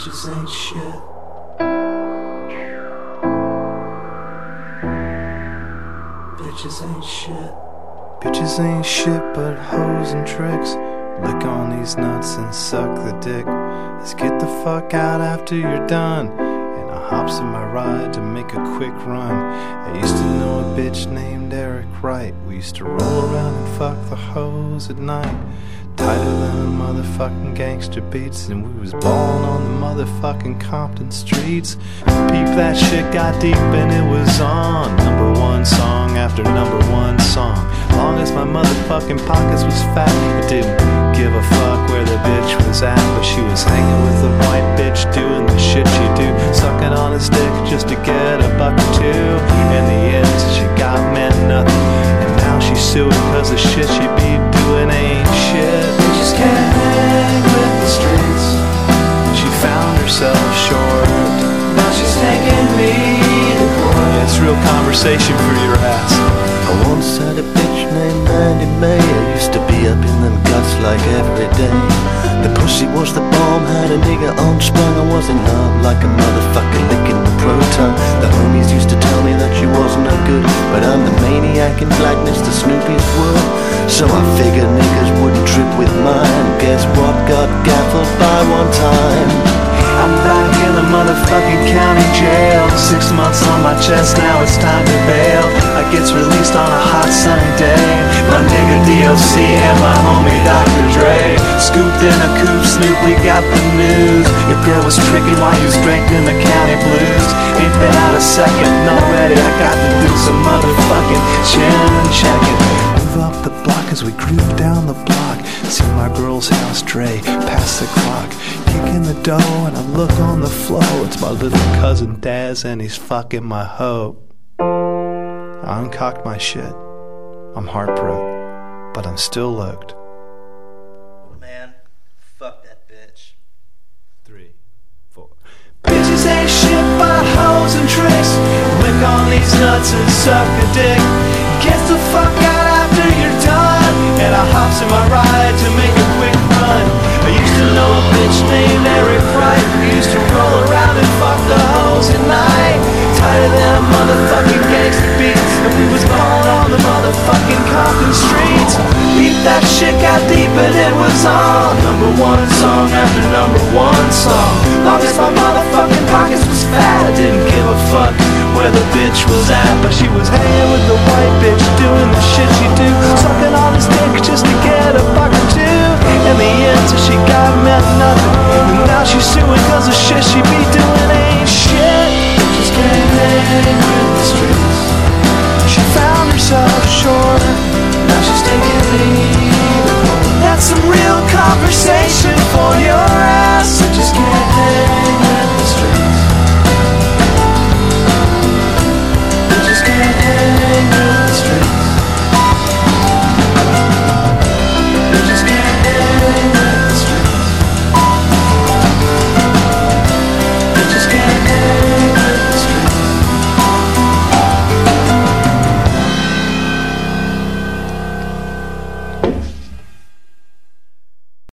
Bitches ain't shit. Bitches ain't shit. Bitches ain't shit but hoes and tricks. Lick on these nuts and suck the dick. Let's get the fuck out after you're done. And I hops in my ride to make a quick run. I used to know a bitch named Eric Wright. We used to roll around and fuck the hoes at night. Tighter than a motherfucking gangster beats. And we was ballin' on the motherfucking Compton streets. Peep, that shit got deep and it was on. Number one song after number one song. Long as my motherfucking pockets was fat, I didn't give a fuck where the bitch was at. But she was hanging with the white bitch doing the shit she do, sucking on his dick just to get a buck or two. In the end she got meant nothing, and now she's suing cause the shit she be doing ain't shit. Bitches can't hang with the streets. She found herself short. Now she's taking me to court. It's real conversation for your ass. I once had a bitch named Mandy May. I used to be up in them guts like every day. The pussy was the bomb, had a nigga unsprung. I was in love like a motherfucker licking the proton. The homies used to tell me that she wasn't no good, but I'm the maniac in blackness, the Snoopy's wood. So I figured niggas wouldn't trip with mine. Guess what? Got gaffled by one time. I'm back in the motherfucking county jail. 6 months on my chest, now it's time to bail. I gets released on a hot sunny day. My nigga DOC and my homie Dr. Dre scooped in a coupe, Snoop, we got the news. Your girl was tricking while you was drinking the county blues. Ain't been out a second, and already I got to do some motherfucking chin checking. Move up the block as we creep down the block. See my girl's house, Dre, past the clock. Kicking the dough and I look on the floor. It's my little cousin Daz and he's fucking my hoe. I uncocked my shit. I'm heartbroken, but I'm still loaked. Man, fuck that bitch. 3, 4. Bitches ain't shit but hoes and tricks. Lick on these nuts and suck a dick. Get the fuck out after you're done. And I hops in my ride to make a quick run. I used to know a bitch named Eric Wright. We used to roll around and fuck the hoes at night. Tired of them motherfucking gangster beats, and we was ballin' on the motherfucking Compton streets. Beat, that shit got deep and it was on. Number one song after number one song. Long as my motherfucking pockets was fat, I didn't give a fuck where the bitch was at. But she was hanging with the white bitch doing the shit she do, sucking on his dick just to get a buck or two. In the end, so she got meant nothing, and now she's suing cause the